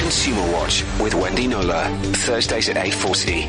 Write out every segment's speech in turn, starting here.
Consumer Watch with Wendy Knowler, Thursdays at 8:40.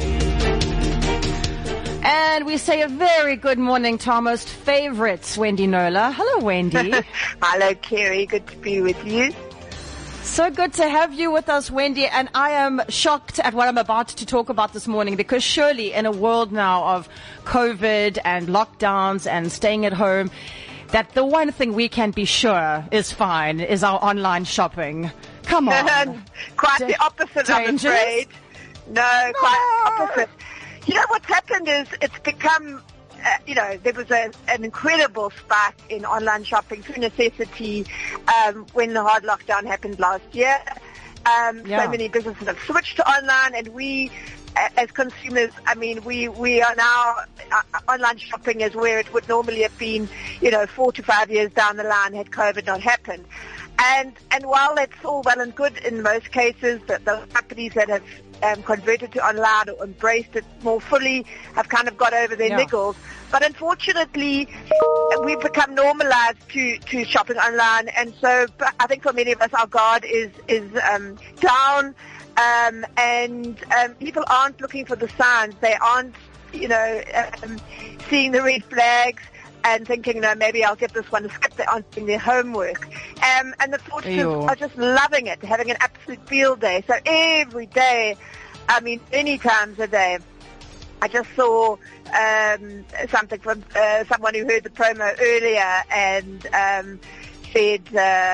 And we say a very good morning to our most favorites, Wendy Knowler. Hello, Wendy. Hello, Kerry. Good to be with you. So good to have you with us, Wendy. And I am shocked at what I'm about to talk about this morning, because surely in a world now of COVID and lockdowns and staying at home, that the one thing we can be sure is fine is our online shopping. Come on. Quite the opposite, I'm afraid. No, quite opposite. You know, what's happened is it's become, there was an incredible spike in online shopping through necessity when the hard lockdown happened last year. So many businesses have switched to online, and we, as consumers, we are now, online shopping is where it would normally have been, 4 to 5 years down the line had COVID not happened. And while that's all well and good in most cases, that the companies that have converted to online or embraced it more fully have kind of got over their niggles. But unfortunately, we've become normalized to shopping online, and so I think for many of us, our guard is down, and people aren't looking for the signs. They aren't, seeing the red flags and thinking, maybe I'll give this one a skip. They aren't doing their homework. And the fraudsters are just loving it, having an absolute field day. So every day, many times a day, I just saw something from someone who heard the promo earlier and said,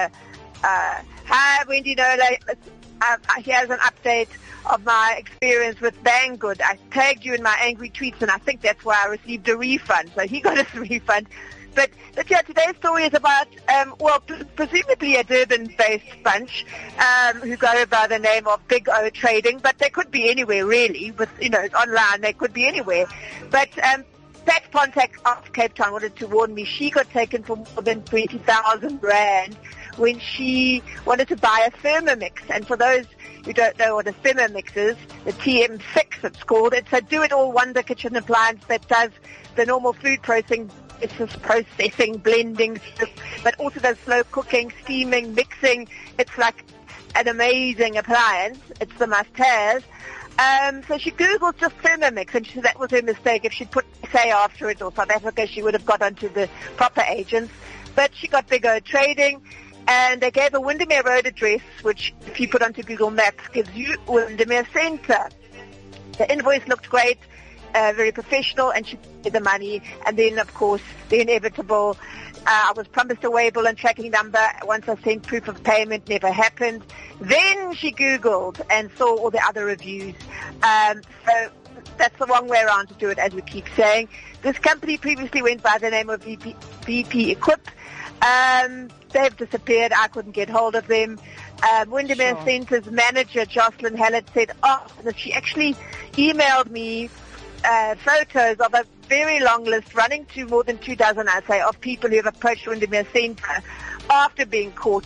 hi, Wendy Knowler. Here's an update of my experience with Banggood. I tagged you in my angry tweets, and I think that's why I received a refund. So he got his refund. But yeah, today's story is about, presumably a Durban-based bunch who go by the name of Big O Trading, but they could be anywhere really. With it's online, they could be anywhere. But Pat Pontak of Cape Town wanted to warn me. She got taken for more than 20,000 rand when she wanted to buy a Thermomix. And for those who don't know what a Thermomix is, the TM6 it's called. It's a do-it-all wonder kitchen appliance that does the normal food processing, blending, but also does slow cooking, steaming, mixing. It's like an amazing appliance. It's the must-have. So she Googled just Thermomix, and she said that was her mistake. If she'd put SA after it or South Africa, she would have got onto the proper agents. But she got Big O Trading, and they gave a Windermere Road address, which if you put onto Google Maps gives you Windermere Centre. The invoice looked great, very professional, and she paid the money. And then, of course, the inevitable, I was promised a Weibull and tracking number. Once I sent proof of payment, never happened. Then she Googled and saw all the other reviews. So that's the wrong way around to do it, as we keep saying. This company previously went by the name of VP Equip. They've disappeared. I couldn't get hold of them. Windermere Centre's manager, Jocelyn Hallett, said, that she actually emailed me photos of a very long list running to more than 24, I'd say, of people who have approached Windermere Centre after being caught,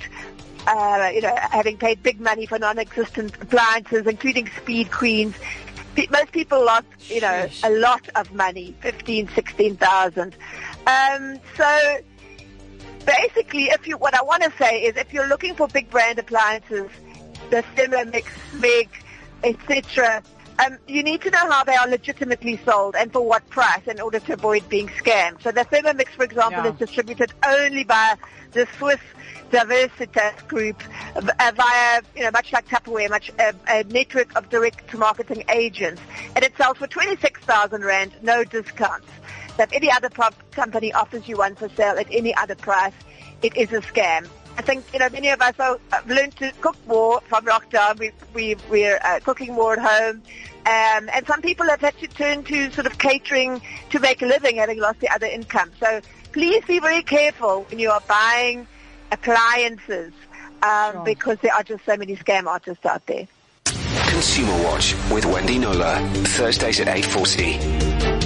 having paid big money for non-existent appliances, including Speed Queens. Most people lost, a lot of money, 16,000. So basically, what I want to say is, if you're looking for big brand appliances, the Thermomix, Meg, etc., you need to know how they are legitimately sold and for what price in order to avoid being scammed. So the Thermomix, for example, is distributed only by the Swiss Diversitas Group via, much like Tupperware, a network of direct-to-marketing agents. And it sells for 26,000 rand, no discounts. So if any other company offers you one for sale at any other price, it is a scam. I think, many of us have learned to cook more from lockdown. We're cooking more at home. And some people have had to turn to sort of catering to make a living, having lost their other income. So please be very careful when you are buying appliances, because there are just so many scam artists out there. Consumer Watch with Wendy Knowler, Thursdays at 8:40.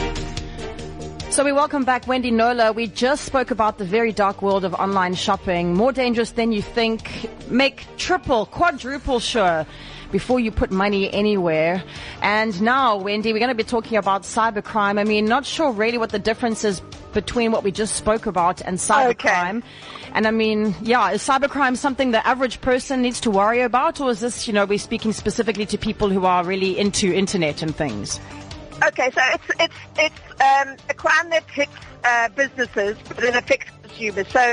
So we welcome back Wendy Knowler. We just spoke about the very dark world of online shopping. More dangerous than you think. Make triple, quadruple sure before you put money anywhere. And now, Wendy, we're going to be talking about cybercrime. I mean, not sure really what the difference is between what we just spoke about and cybercrime. And I mean, yeah, is cybercrime something the average person needs to worry about, or is this, we're speaking specifically to people who are really into internet and things? Okay, so it's a crime that hits businesses, but it affects consumers. So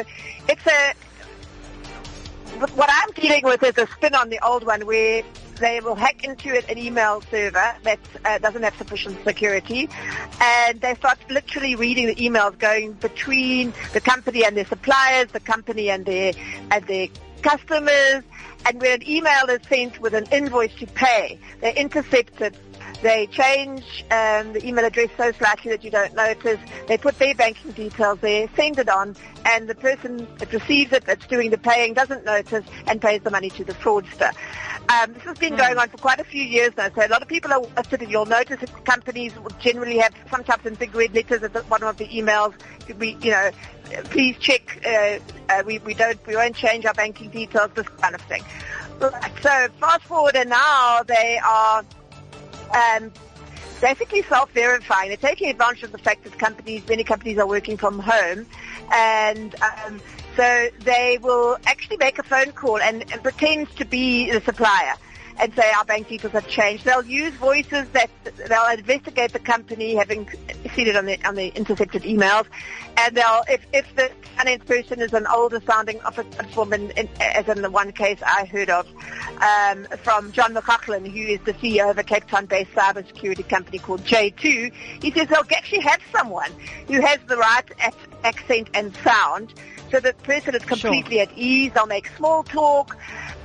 what I'm dealing with is a spin on the old one, where they will hack into an email server that doesn't have sufficient security, and they start literally reading the emails going between the company and their suppliers, the company and their customers. And when an email is sent with an invoice to pay, they intercept it. They change the email address so slightly that you don't notice. They put their banking details there, send it on, and the person that receives it, that's doing the paying, doesn't notice and pays the money to the fraudster. This has been going on for quite a few years now, so a lot of people are sitting. You'll notice that companies will generally have sometimes in big red letters at the bottom of the emails. Please check. We won't change our banking details. This kind of thing. So fast forward, and now they are basically self-verifying. They're taking advantage of the fact that many companies are working from home, and so they will actually make a phone call and pretend to be the supplier and say our bank details have changed. They'll use voices that they'll investigate the company, having seen it on the intercepted emails, and if the finance person is an older sounding woman, as in the one case I heard of from John McLaughlin, who is the CEO of a Cape Town-based cybersecurity company called J2, he says they'll actually have someone who has the right accent and sound, so the person is completely at ease. They'll make small talk.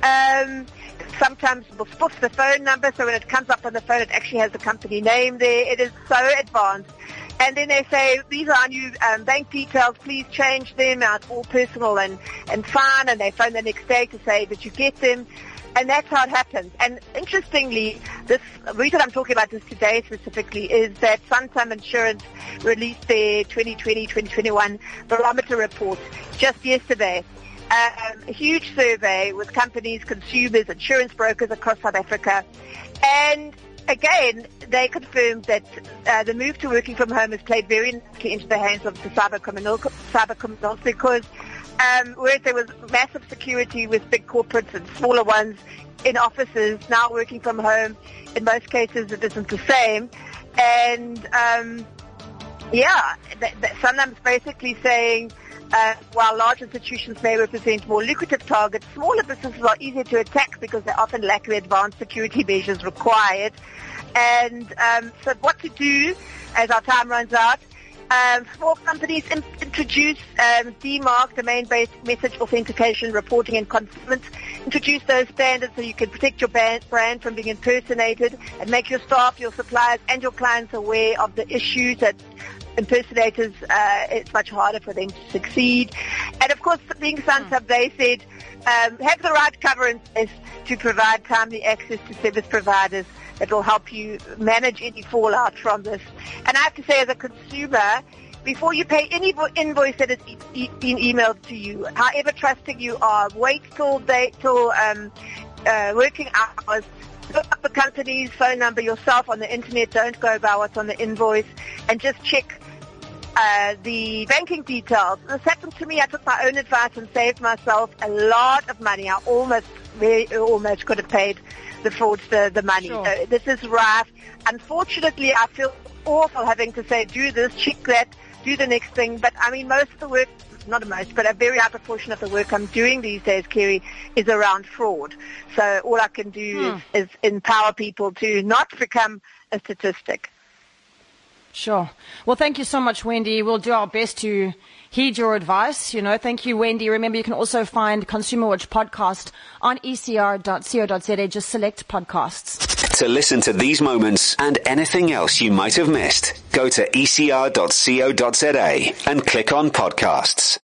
Sometimes we'll spoof the phone number, so when it comes up on the phone, it actually has the company name there. It is so advanced. And then they say, these are our new bank details, please change them. It's all personal and fine. And they phone the next day to say that you get them. And that's how it happens. And interestingly, the reason I'm talking about this today specifically is that Santam Insurance released their 2020-2021 barometer report just yesterday. A huge survey with companies, consumers, insurance brokers across South Africa. And again, they confirmed that the move to working from home has played very nicely into the hands of the cyber criminals because whereas there was massive security with big corporates and smaller ones in offices, now working from home, in most cases it isn't the same. And Sanlam's basically saying, while large institutions may represent more lucrative targets, smaller businesses are easier to attack because they often lack the advanced security measures required. And so what to do as our time runs out? Small companies introduce DMARC, domain-based message authentication, reporting and conformance. Introduce those standards so you can protect your brand from being impersonated and make your staff, your suppliers and your clients aware of the issues that impersonators, it's much harder for them to succeed. And of course, being Santam, they said, have the right cover in place to provide timely access to service providers that will help you manage any fallout from this. And I have to say, as a consumer, before you pay any invoice that has been emailed to you, however trusting you are, wait till working hours. Look up the company's phone number yourself on the internet. Don't go by what's on the invoice, and just check the banking details. This happened to me. I took my own advice and saved myself a lot of money. I almost could have paid the fraudster the money. Sure. This is rough. Unfortunately, I feel awful having to say, do this, check that, do the next thing. But I mean, most of the work, not most, but a very high proportion of the work I'm doing these days, Kerry, is around fraud. So all I can do is empower people to not become a statistic. Sure. Well, thank you so much, Wendy. We'll do our best to heed your advice. Thank you, Wendy. Remember, you can also find Consumer Watch podcast on ecr.co.za. Just select podcasts. To listen to these moments and anything else you might have missed, go to ecr.co.za and click on podcasts.